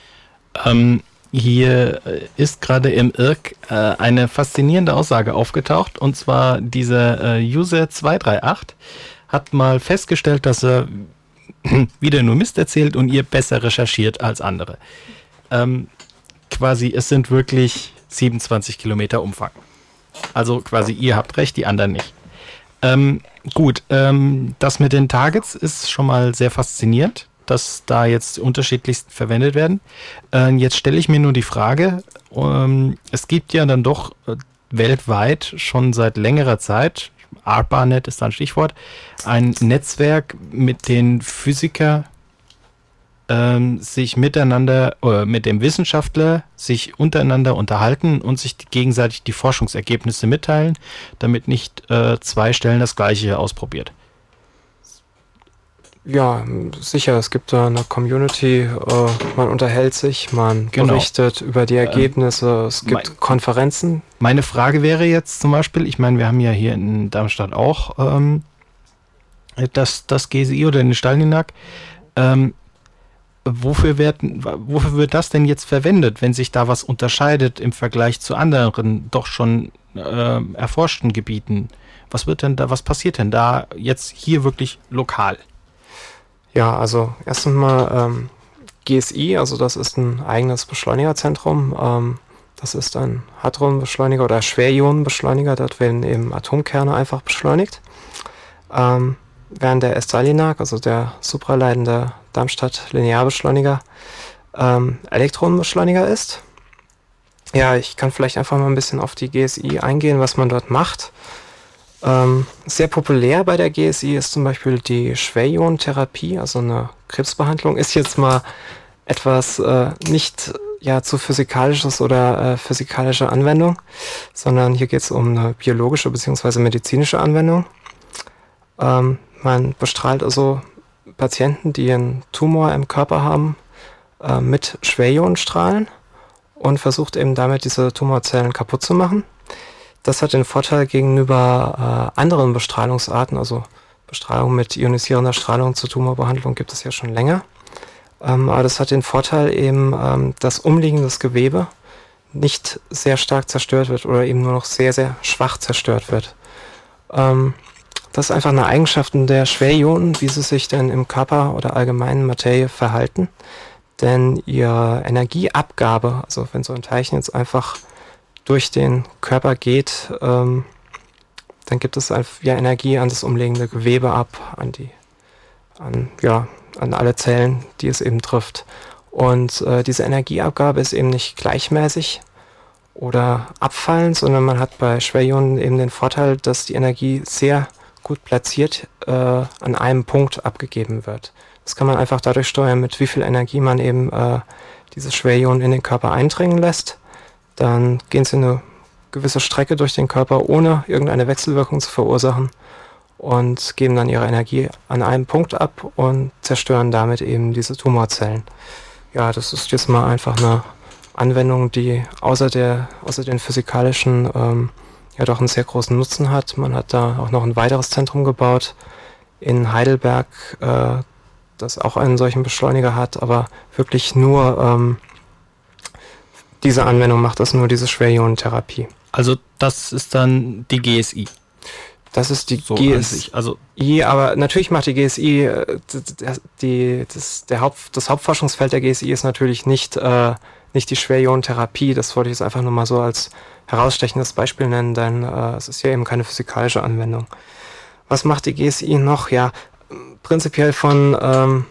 Hier ist gerade im IRC eine faszinierende Aussage aufgetaucht, und zwar dieser User 238 hat mal festgestellt, dass er wieder nur Mist erzählt und ihr besser recherchiert als andere. Quasi, es sind wirklich 27 Kilometer Umfang. Also quasi, ihr habt recht, die anderen nicht. Gut, das mit den Targets ist schon mal sehr faszinierend, dass da jetzt unterschiedlichst verwendet werden. Jetzt stelle ich mir nur die Frage, es gibt ja dann doch weltweit schon seit längerer Zeit, ARPANET ist ein Stichwort, ein Netzwerk, mit den Physiker sich miteinander, mit dem Wissenschaftler sich untereinander unterhalten und sich gegenseitig die Forschungsergebnisse mitteilen, damit nicht zwei Stellen das Gleiche ausprobiert. Ja, sicher, es gibt da eine Community, man unterhält sich, man berichtet über die Ergebnisse, es gibt Konferenzen. Meine Frage wäre jetzt zum Beispiel, ich meine, wir haben ja hier in Darmstadt auch das GSI oder den Stalinac. Wofür wird das denn jetzt verwendet, wenn sich da was unterscheidet im Vergleich zu anderen, doch schon erforschten Gebieten? Was passiert denn da jetzt hier wirklich lokal? Ja, also erst einmal GSI, also das ist ein eigenes Beschleunigerzentrum. Das ist ein Hadronenbeschleuniger oder Schwerionenbeschleuniger. Dort werden eben Atomkerne einfach beschleunigt. Während der Stalinac, also der supraleitende Darmstadt-Linearbeschleuniger, Elektronenbeschleuniger ist. Ja, ich kann vielleicht einfach mal ein bisschen auf die GSI eingehen, was man dort macht. Sehr populär bei der GSI ist zum Beispiel die Schwerionentherapie, also eine Krebsbehandlung. Ist jetzt mal etwas nicht zu physikalisches oder physikalische Anwendung, sondern hier geht es um eine biologische bzw. medizinische Anwendung. Man bestrahlt also Patienten, die einen Tumor im Körper haben, mit Schwerionenstrahlen und versucht eben damit diese Tumorzellen kaputt zu machen. Das hat den Vorteil gegenüber anderen Bestrahlungsarten, also Bestrahlung mit ionisierender Strahlung zur Tumorbehandlung gibt es ja schon länger. Aber das hat den Vorteil eben, dass umliegendes Gewebe nicht sehr stark zerstört wird oder eben nur noch sehr, sehr schwach zerstört wird. Das ist einfach eine Eigenschaft der Schwerionen, wie sie sich denn im Körper oder allgemeinen Materie verhalten. Denn ihre Energieabgabe, also wenn so ein Teilchen jetzt einfach durch den Körper geht, dann gibt es Energie an das umliegende Gewebe ab, an alle Zellen, die es eben trifft. Und diese Energieabgabe ist eben nicht gleichmäßig oder abfallend, sondern man hat bei Schwerionen eben den Vorteil, dass die Energie sehr gut platziert an einem Punkt abgegeben wird. Das kann man einfach dadurch steuern, mit wie viel Energie man eben diese Schwerionen in den Körper eindringen lässt. Dann gehen sie eine gewisse Strecke durch den Körper, ohne irgendeine Wechselwirkung zu verursachen. und geben dann ihre Energie an einem Punkt ab und zerstören damit eben diese Tumorzellen. Ja, das ist jetzt mal einfach eine Anwendung, die außer den physikalischen ja doch einen sehr großen Nutzen hat. Man hat da auch noch ein weiteres Zentrum gebaut in Heidelberg, das auch einen solchen Beschleuniger hat, aber wirklich nur diese Anwendung macht das, nur diese Schwerionentherapie. Also das ist dann die GSI. Das ist die So GSI, also aber natürlich macht die GSI, das Hauptforschungsfeld der GSI ist natürlich nicht die Schwerionentherapie. Das wollte ich jetzt einfach nur mal so als herausstechendes Beispiel nennen, denn es ist ja eben keine physikalische Anwendung. Was macht die GSI noch? Ja, prinzipiell von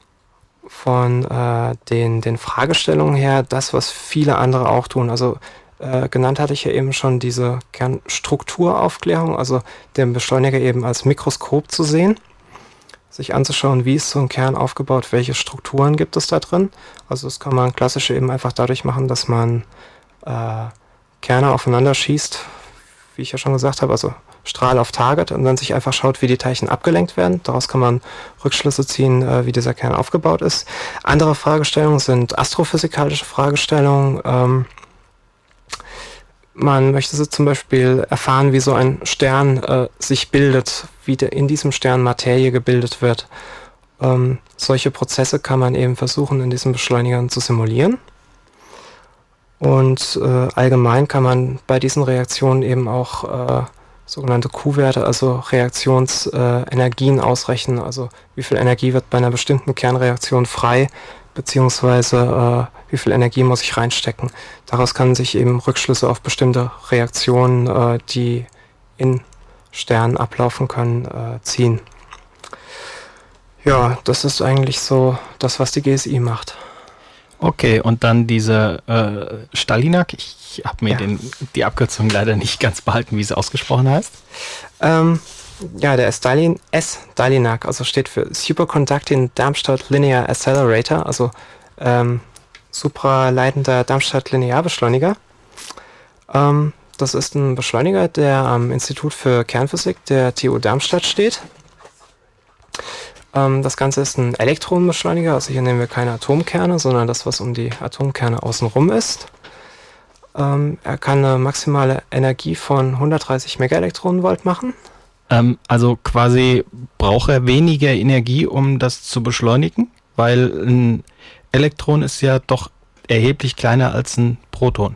den Fragestellungen her, das, was viele andere auch tun. Also genannt hatte ich ja eben schon diese Kernstrukturaufklärung, also den Beschleuniger eben als Mikroskop zu sehen, sich anzuschauen, wie ist so ein Kern aufgebaut, welche Strukturen gibt es da drin. Also das kann man klassisch eben einfach dadurch machen, dass man Kerne aufeinander schießt, wie ich ja schon gesagt habe, also Strahl auf Target und dann sich einfach schaut, wie die Teilchen abgelenkt werden. Daraus kann man Rückschlüsse ziehen, wie dieser Kern aufgebaut ist. Andere Fragestellungen sind astrophysikalische Fragestellungen. Man möchte so zum Beispiel erfahren, wie so ein Stern sich bildet, wie in diesem Stern Materie gebildet wird. Solche Prozesse kann man eben versuchen, in diesen Beschleunigern zu simulieren. Und allgemein kann man bei diesen Reaktionen eben auch sogenannte Q-Werte, also Reaktionsenergien ausrechnen. Also wie viel Energie wird bei einer bestimmten Kernreaktion frei, beziehungsweise wie viel Energie muss ich reinstecken. Daraus kann sich eben Rückschlüsse auf bestimmte Reaktionen, die in Sternen ablaufen können, ziehen. Ja, das ist eigentlich so das, was die GSI macht. okay, und dann diese Stalinak, ich habe mir die Abkürzung leider nicht ganz behalten, wie sie ausgesprochen heißt. Ja, der S-Stalinak, also steht für Superconducting Darmstadt Linear Accelerator, also supraleitender Darmstadt Linearbeschleuniger. Das ist ein Beschleuniger, der am Institut für Kernphysik der TU Darmstadt steht. Das Ganze ist ein Elektronenbeschleuniger, also hier nehmen wir keine Atomkerne, sondern das, was um die Atomkerne außenrum ist. Er kann eine maximale Energie von 130 Megaelektronenvolt machen. Also quasi braucht er weniger Energie, um das zu beschleunigen, weil ein Elektron ist ja doch erheblich kleiner als ein Proton.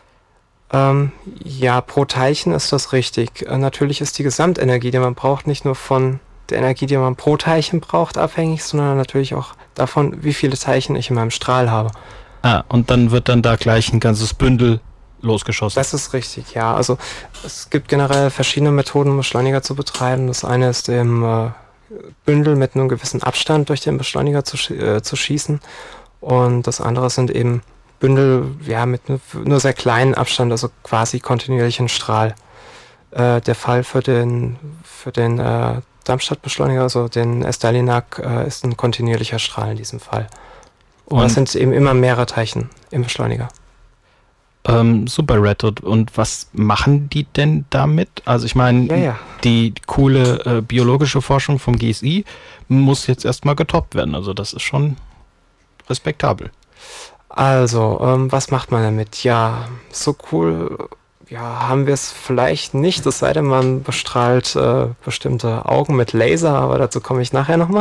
Ja, pro Teilchen ist das richtig. Natürlich ist die Gesamtenergie, die man braucht, nicht nur von der Energie, die man pro Teilchen braucht, abhängig, sondern natürlich auch davon, wie viele Teilchen ich in meinem Strahl habe. Und dann wird dann da gleich ein ganzes Bündel losgeschossen. Das ist richtig, ja. Also es gibt generell verschiedene Methoden, um Beschleuniger zu betreiben. Das eine ist im Bündel mit einem gewissen Abstand durch den Beschleuniger zu schießen. Und das andere sind eben Bündel ja, mit nur sehr kleinen Abstand, also quasi kontinuierlichen Strahl. Der Fall für den Darmstadt-Beschleuniger, also den S-Stalinak, ist ein kontinuierlicher Strahl in diesem Fall. Und es sind eben immer mehrere Teilchen im Beschleuniger. Super, Red Dot. Und was machen die denn damit? Also ich meine, die coole biologische Forschung vom GSI muss jetzt erstmal getoppt werden. Also das ist schon respektabel. Also, was macht man damit? Ja, so cool haben wir es vielleicht nicht, es sei denn, man bestrahlt bestimmte Augen mit Laser, aber dazu komme ich nachher nochmal.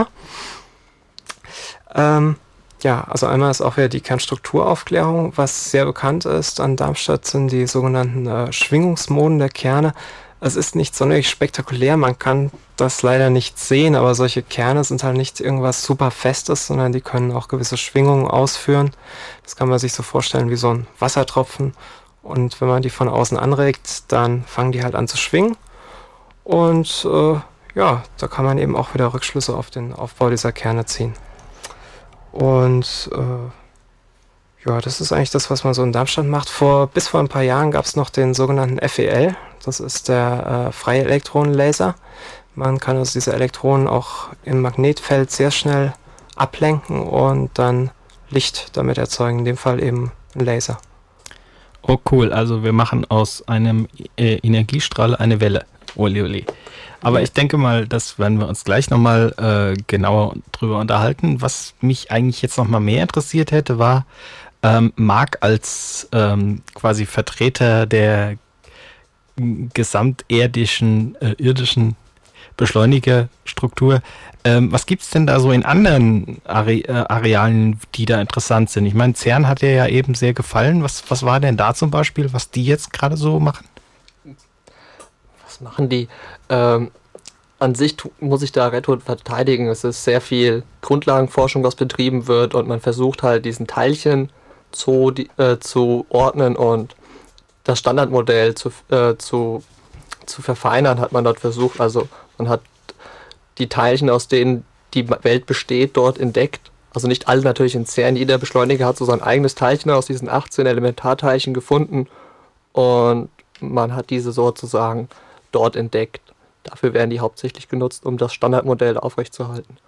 Ja, also einmal ist auch wieder die Kernstrukturaufklärung. Was sehr bekannt ist an Darmstadt sind die sogenannten Schwingungsmoden der Kerne. Es ist nicht sonderlich spektakulär, man kann das leider nicht sehen, aber solche Kerne sind halt nicht irgendwas super Festes, sondern die können auch gewisse Schwingungen ausführen. Das kann man sich so vorstellen wie so ein Wassertropfen. Und wenn man die von außen anregt, dann fangen die halt an zu schwingen. Und da kann man eben auch wieder Rückschlüsse auf den Aufbau dieser Kerne ziehen. Und das ist eigentlich das, was man so in Darmstadt macht. Bis vor ein paar Jahren gab es noch den sogenannten FEL. Das ist der freie Elektronenlaser. Man kann also diese Elektronen auch im Magnetfeld sehr schnell ablenken und dann Licht damit erzeugen. In dem Fall eben ein Laser. Oh cool, also wir machen aus einem Energiestrahl eine Welle. Ole, ole. Aber ich denke mal, das werden wir uns gleich nochmal genauer drüber unterhalten. Was mich eigentlich jetzt nochmal mehr interessiert hätte, war Marc als quasi Vertreter der gesamtirdischen irdischen Beschleunigerstruktur. Was gibt's denn da so in anderen Arealen, die da interessant sind? Ich meine, CERN hat dir ja eben sehr gefallen. Was war denn da zum Beispiel, was die jetzt gerade so machen? Was machen die? An sich muss ich da Red Hood verteidigen. Es ist sehr viel Grundlagenforschung, was betrieben wird, und man versucht halt diesen Teilchen zu ordnen und das Standardmodell zu verfeinern, hat man dort versucht. Also man hat die Teilchen, aus denen die Welt besteht, dort entdeckt. Also nicht alle natürlich in CERN. Jeder Beschleuniger hat so sein eigenes Teilchen aus diesen 18 Elementarteilchen gefunden und man hat diese sozusagen dort entdeckt. Dafür werden die hauptsächlich genutzt, um das Standardmodell aufrechtzuerhalten.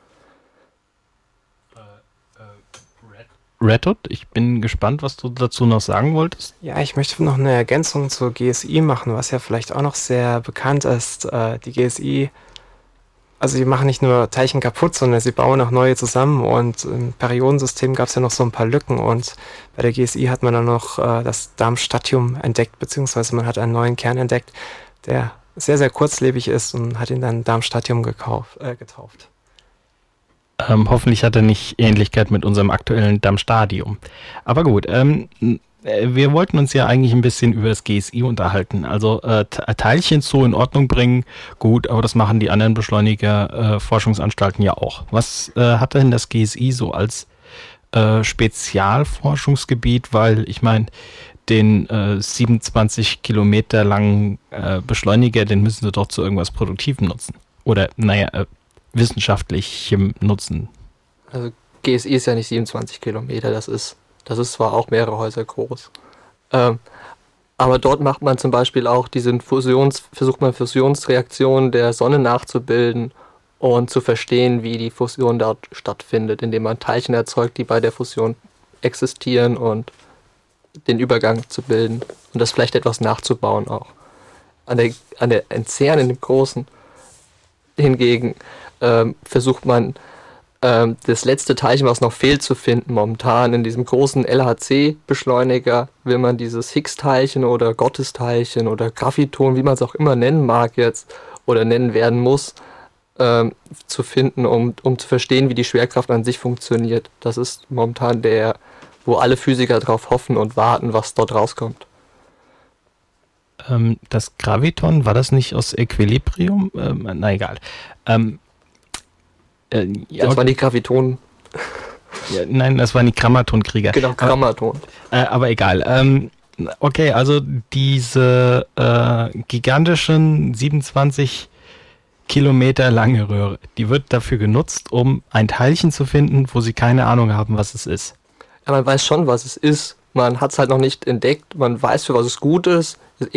Red Hood, ich bin gespannt, was du dazu noch sagen wolltest. Ja, ich möchte noch eine Ergänzung zur GSI machen, was ja vielleicht auch noch sehr bekannt ist. Die GSI, also die machen nicht nur Teilchen kaputt, sondern sie bauen auch neue zusammen, und im Periodensystem gab es ja noch so ein paar Lücken, und bei der GSI hat man dann noch das Darmstadtium entdeckt, beziehungsweise man hat einen neuen Kern entdeckt, der sehr, sehr kurzlebig ist, und hat ihn dann Darmstadtium getauft. Hoffentlich hat er nicht Ähnlichkeit mit unserem aktuellen Darmstadium. Aber gut, wir wollten uns ja eigentlich ein bisschen über das GSI unterhalten. Also Teilchen so in Ordnung bringen, gut, aber das machen die anderen Beschleuniger-Forschungsanstalten ja auch. Was hat denn das GSI so als Spezialforschungsgebiet? Weil ich meine, den 27 Kilometer langen Beschleuniger, den müssen sie doch zu irgendwas Produktivem nutzen. Oder, wissenschaftlichem Nutzen. Also GSI ist ja nicht 27 Kilometer, das ist zwar auch mehrere Häuser groß. Aber dort macht man zum Beispiel auch versucht man Fusionsreaktionen der Sonne nachzubilden und zu verstehen, wie die Fusion dort stattfindet, indem man Teilchen erzeugt, die bei der Fusion existieren, und den Übergang zu bilden und das vielleicht etwas nachzubauen auch. An der CERN, in dem Großen, hingegen versucht man das letzte Teilchen, was noch fehlt, zu finden. Momentan in diesem großen LHC-Beschleuniger will man dieses Higgs-Teilchen oder Gottesteilchen oder Graviton, wie man es auch immer nennen mag jetzt oder nennen werden muss, zu finden, um zu verstehen, wie die Schwerkraft an sich funktioniert. Das ist momentan wo alle Physiker drauf hoffen und warten, was dort rauskommt. Das Graviton, war das nicht aus Equilibrium? Na egal. Das waren die Gravitonen. Ja, nein, das waren die Grammatonkrieger. Genau, Grammaton. Aber egal. Okay, also diese gigantischen 27 Kilometer lange Röhre, die wird dafür genutzt, um ein Teilchen zu finden, wo sie keine Ahnung haben, was es ist. Ja, man weiß schon, was es ist. Man hat es halt noch nicht entdeckt. Man weiß, für was es gut ist.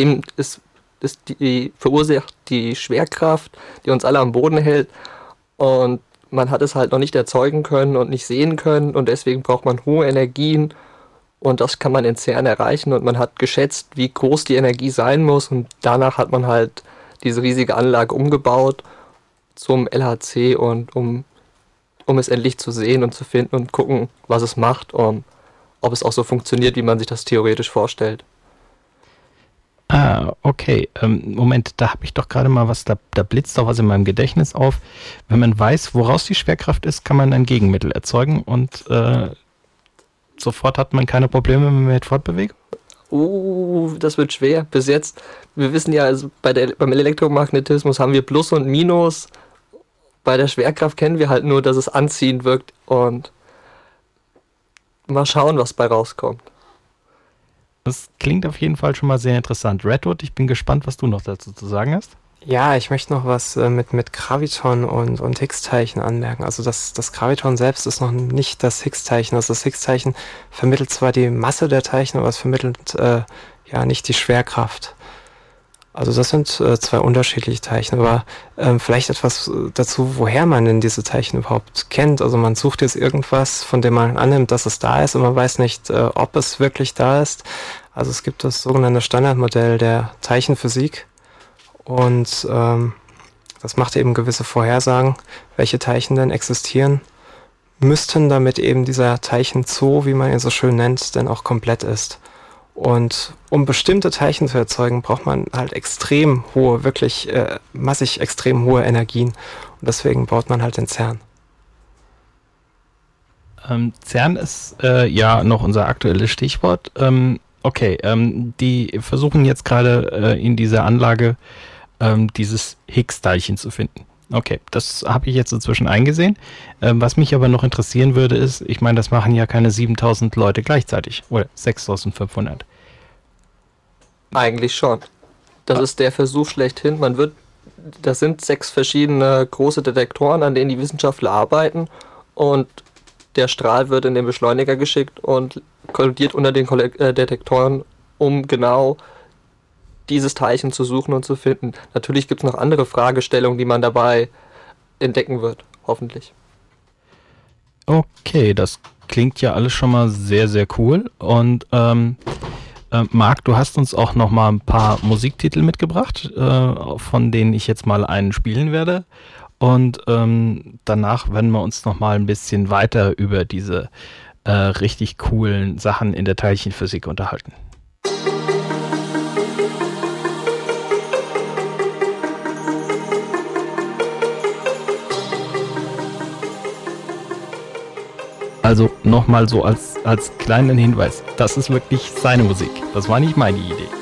Verursacht die Schwerkraft, die uns alle am Boden hält. Und man hat es halt noch nicht erzeugen können und nicht sehen können. Und deswegen braucht man hohe Energien. Und das kann man in CERN erreichen. Und man hat geschätzt, wie groß die Energie sein muss. Und danach hat man halt diese riesige Anlage umgebaut zum LHC, und um es endlich zu sehen und zu finden und gucken, was es macht, ob es auch so funktioniert, wie man sich das theoretisch vorstellt. Okay. Moment, da habe ich doch gerade mal was, da blitzt doch was in meinem Gedächtnis auf. Wenn man weiß, woraus die Schwerkraft ist, kann man ein Gegenmittel erzeugen, und sofort hat man keine Probleme mit Fortbewegung? Das wird schwer. Bis jetzt, wir wissen ja, also beim Elektromagnetismus haben wir Plus und Minus. Bei der Schwerkraft kennen wir halt nur, dass es anziehend wirkt, und mal schauen, was bei rauskommt. Das klingt auf jeden Fall schon mal sehr interessant. Red Hood, ich bin gespannt, was du noch dazu zu sagen hast. Ja, ich möchte noch was mit Graviton und Higgs-Teilchen anmerken. Also das Graviton selbst ist noch nicht das Higgs-Teilchen. Also das Higgs-Teilchen vermittelt zwar die Masse der Teilchen, aber es vermittelt nicht die Schwerkraft. Also das sind zwei unterschiedliche Teilchen, aber vielleicht etwas dazu, woher man denn diese Teilchen überhaupt kennt. Also man sucht jetzt irgendwas, von dem man annimmt, dass es da ist, und man weiß nicht, ob es wirklich da ist. Also es gibt das sogenannte Standardmodell der Teilchenphysik, und das macht eben gewisse Vorhersagen, welche Teilchen denn existieren müssten, damit eben dieser Teilchenzoo, wie man ihn so schön nennt, dann auch komplett ist. Und um bestimmte Teilchen zu erzeugen, braucht man halt extrem hohe, wirklich massig extrem hohe Energien. Und deswegen baut man halt den CERN. CERN ist ja noch unser aktuelles Stichwort. Die versuchen jetzt gerade in dieser Anlage dieses Higgs-Teilchen zu finden. Okay, das habe ich jetzt inzwischen eingesehen. Was mich aber noch interessieren würde, ist, ich meine, das machen ja keine 7000 Leute gleichzeitig oder 6500. Eigentlich schon. Das ist der Versuch schlechthin. Das sind 6 verschiedene große Detektoren, an denen die Wissenschaftler arbeiten, und der Strahl wird in den Beschleuniger geschickt und kollidiert unter den Detektoren, um genau dieses Teilchen zu suchen und zu finden. Natürlich gibt es noch andere Fragestellungen, die man dabei entdecken wird, hoffentlich. Okay, das klingt ja alles schon mal sehr, sehr cool. Und Marc, du hast uns auch noch mal ein paar Musiktitel mitgebracht, von denen ich jetzt mal einen spielen werde. Und danach werden wir uns noch mal ein bisschen weiter über diese richtig coolen Sachen in der Teilchenphysik unterhalten. Also nochmal so als kleinen Hinweis, das ist wirklich seine Musik. Das war nicht meine Idee.